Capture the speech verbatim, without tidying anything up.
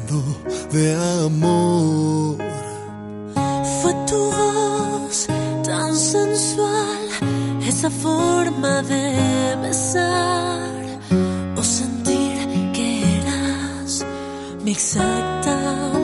recuerdo de amor. Fue tu voz tan sensual, esa forma de besar o sentir que eras mi exacta